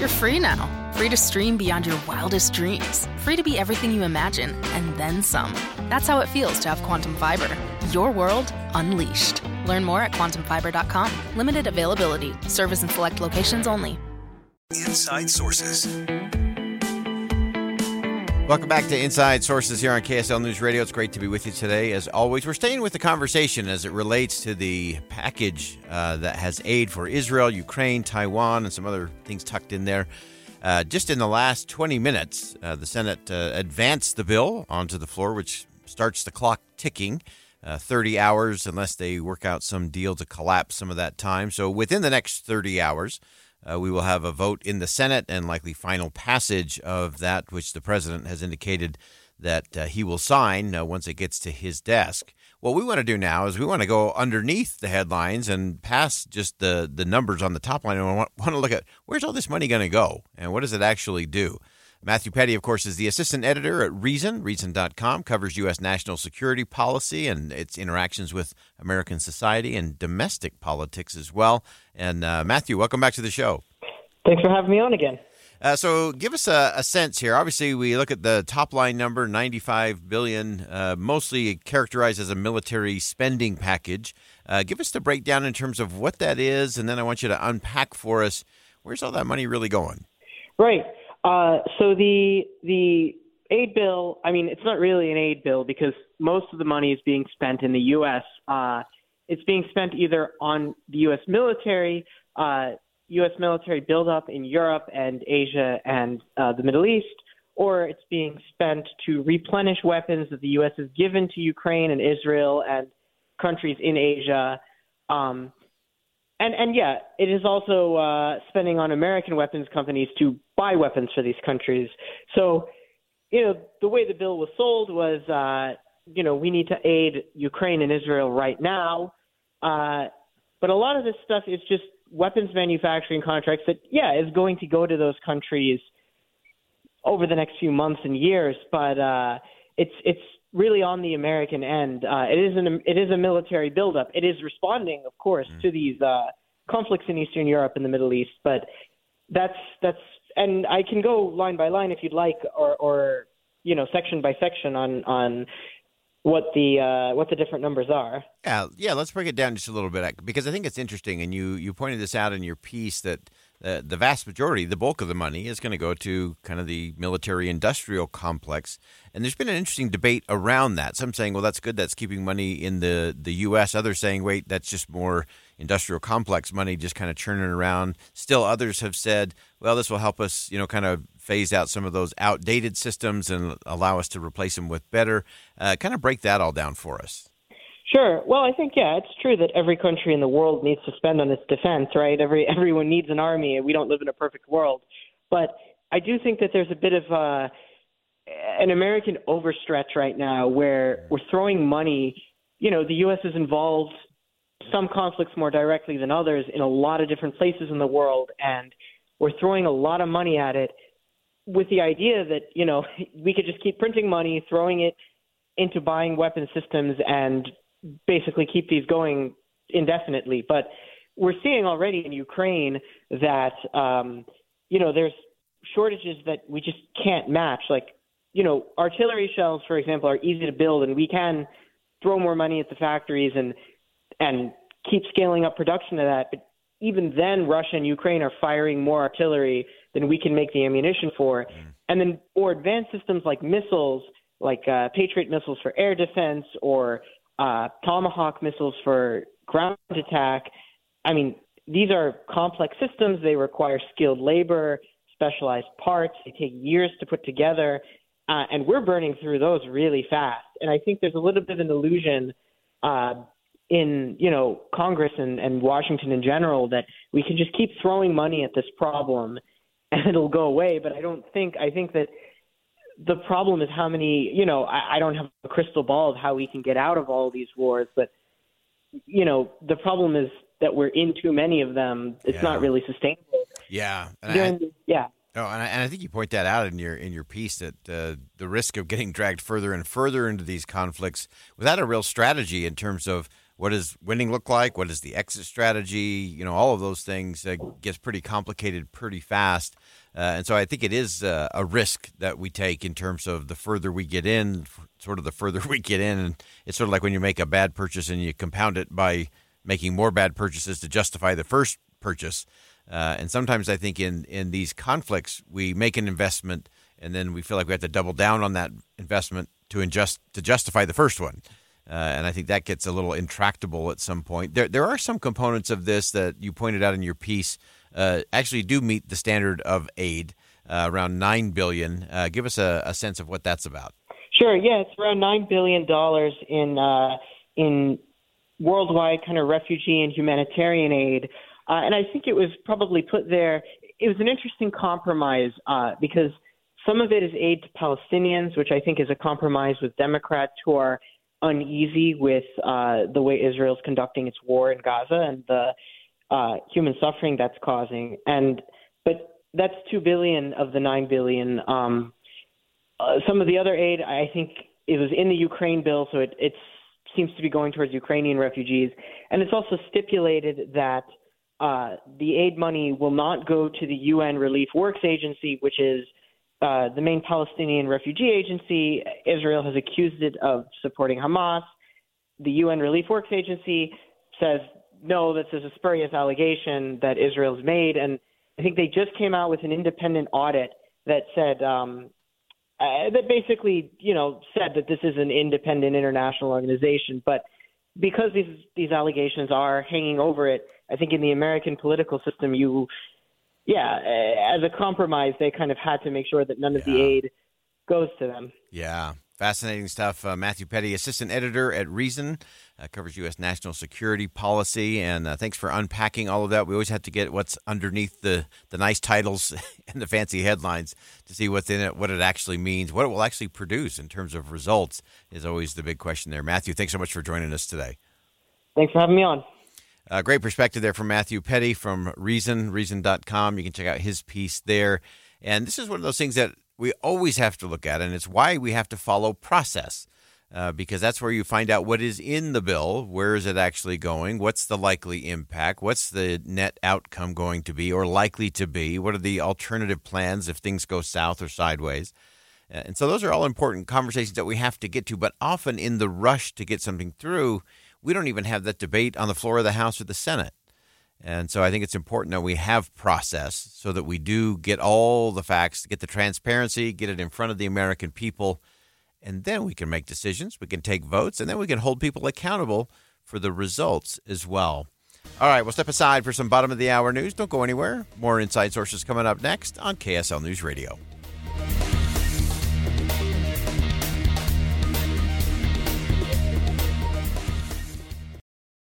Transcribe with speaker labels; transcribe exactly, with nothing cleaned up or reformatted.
Speaker 1: You're free now. Free to stream beyond your wildest dreams. Free to be everything you imagine, and then some. That's how it feels to have Quantum Fiber. Your world unleashed. Learn more at quantum fiber dot com. Limited availability. Service in select locations only.
Speaker 2: Inside Sources.
Speaker 3: Welcome back to Inside Sources here on K S L News Radio. It's great to be with you today. As always, we're staying with the conversation as it relates to the package uh, that has aid for Israel, Ukraine, Taiwan, and some other things tucked in there. Uh, just in the last twenty minutes, uh, the Senate uh, advanced the bill onto the floor, which starts the clock ticking. Uh, thirty hours, unless they work out some deal to collapse some of that time. So within the next thirty hours, Uh, we will have a vote in the Senate and likely final passage of that, which the president has indicated that uh, he will sign uh, once it gets to his desk. What we want to do now is we want to go underneath the headlines and past just the, the numbers on the top line. And we want, want to look at where's all this money going to go and what does it actually do? Matthew Petty, of course, is the assistant editor at Reason. Reason dot com covers U S national security policy and its interactions with American society and domestic politics as well. And uh, Matthew, welcome back to the show.
Speaker 4: Thanks for having me on again.
Speaker 3: Uh, so give us a, a sense here. Obviously, we look at the top line number, ninety-five billion dollars, uh, mostly characterized as a military spending package. Uh, give us the breakdown in terms of what that is, and then I want you to unpack for us, where's all that money really going?
Speaker 4: Right. Uh, so the the aid bill, I mean, it's not really an aid bill because most of the money is being spent in the U S. Uh, it's being spent either on the U S military, uh, U S military buildup in Europe and Asia and uh, the Middle East, or it's being spent to replenish weapons that the U S has given to Ukraine and Israel and countries in Asia. Um, And, and yeah, it is also uh, spending on American weapons companies to buy weapons for these countries. So, you know, the way the bill was sold was, uh, you know, we need to aid Ukraine and Israel right now. Uh, but a lot of this stuff is just weapons manufacturing contracts that, yeah, is going to go to those countries over the next few months and years. But uh, it's it's really on the American end. Uh, it is an it is a military buildup. It is responding, of course, mm. to these uh, conflicts in Eastern Europe and the Middle East. But that's that's and I can go line by line if you'd like, or, or you know, section by section on on what the uh, what the different numbers are.
Speaker 3: Yeah, yeah. Let's break it down just a little bit because I think it's interesting, and you you pointed this out in your piece that. Uh, the vast majority, the bulk of the money, is going to go to kind of the military-industrial complex. And there's been an interesting debate around that. Some saying, well, that's good. That's keeping money in the, the U S. Others saying, wait, that's just more industrial complex money just kind of churning around. Still others have said, well, this will help us, you know, kind of phase out some of those outdated systems and allow us to replace them with better. Uh, kind of break that all down for us.
Speaker 4: Sure. Well, I think, yeah, it's true that every country in the world needs to spend on its defense, right? Every Everyone needs an army, and we don't live in a perfect world. But I do think that there's a bit of uh, an American overstretch right now where we're throwing money. You know, the U S is involved, some conflicts more directly than others, in a lot of different places in the world, and we're throwing a lot of money at it with the idea that, you know, we could just keep printing money, throwing it into buying weapon systems and basically keep these going indefinitely. But we're seeing already in Ukraine that, um, you know, there's shortages that we just can't match. Like, you know, artillery shells, for example, are easy to build, and we can throw more money at the factories and and keep scaling up production of that. But even then, Russia and Ukraine are firing more artillery than we can make the ammunition for. Mm. And then, or advanced systems like missiles, like uh, Patriot missiles for air defense, or Uh, Tomahawk missiles for ground attack. I mean, these are complex systems. They require skilled labor, specialized parts. They take years to put together, uh, and we're burning through those really fast. And I think there's a little bit of an illusion uh, in, you know, Congress and, and Washington in general that we can just keep throwing money at this problem and it'll go away. But I don't think – I think that the problem is how many, you know, I, I don't have a crystal ball of how we can get out of all of these wars, but, you know, the problem is that we're in too many of them. It's yeah. not really sustainable.
Speaker 3: Yeah. And
Speaker 4: During,
Speaker 3: I,
Speaker 4: yeah.
Speaker 3: Oh, and I, and I think you point that out in your in your piece that uh, the risk of getting dragged further and further into these conflicts without a real strategy in terms of what does winning look like? What is the exit strategy? You know, all of those things uh, gets pretty complicated pretty fast. Uh, and so I think it is uh, a risk that we take in terms of the further we get in, sort of the further we get in. And it's sort of like when you make a bad purchase and you compound it by making more bad purchases to justify the first purchase. Uh, and sometimes I think in, in these conflicts, we make an investment and then we feel like we have to double down on that investment to ingest, to justify the first one. Uh, and I think that gets a little intractable at some point. There there are some components of this that you pointed out in your piece uh, actually do meet the standard of aid, uh, around nine billion dollars. Uh, give us a, a sense of what that's about.
Speaker 4: Sure, yeah, it's around nine billion dollars in uh, in worldwide kind of refugee and humanitarian aid. Uh, and I think it was probably put there, it was an interesting compromise uh, because some of it is aid to Palestinians, which I think is a compromise with Democrats who are uneasy with uh, the way Israel's conducting its war in Gaza and the uh, human suffering that's causing. And but that's two billion dollars of the nine billion dollars. Um, uh, some of the other aid, I think it was in the Ukraine bill, so it it's, seems to be going towards Ukrainian refugees. And it's also stipulated that uh, the aid money will not go to the U N Relief Works Agency, which is Uh, the main Palestinian refugee agency. Israel has accused it of supporting Hamas. The U N Relief Works Agency says, no, this is a spurious allegation that Israel's made. And I think they just came out with an independent audit that said, um, uh, that basically, you know, said that this is an independent international organization. But because these, these allegations are hanging over it, I think in the American political system, you Yeah, as a compromise, they kind of had to make sure that none of
Speaker 3: yeah.
Speaker 4: the aid goes to them.
Speaker 3: Yeah, fascinating stuff. Uh, Matthew Petty, assistant editor at Reason, uh, covers U S national security policy, and uh, thanks for unpacking all of that. We always have to get what's underneath the, the nice titles and the fancy headlines to see what's in it, what it actually means, what it will actually produce in terms of results is always the big question there. Matthew, thanks so much for joining us today.
Speaker 4: Thanks for having me on.
Speaker 3: Uh, great perspective there from Matthew Petty from Reason, reason dot com. You can check out his piece there. And this is one of those things that we always have to look at, and it's why we have to follow process, uh, because that's where you find out what is in the bill, where is it actually going, what's the likely impact, what's the net outcome going to be or likely to be, what are the alternative plans if things go south or sideways. And so those are all important conversations that we have to get to, but often in the rush to get something through, we don't even have that debate on the floor of the House or the Senate. And so I think it's important that we have process so that we do get all the facts, get the transparency, get it in front of the American people, and then we can make decisions, we can take votes, and then we can hold people accountable for the results as well. All right, we'll step aside for some bottom of the hour news. Don't go anywhere. More Inside Sources coming up next on K S L News Radio.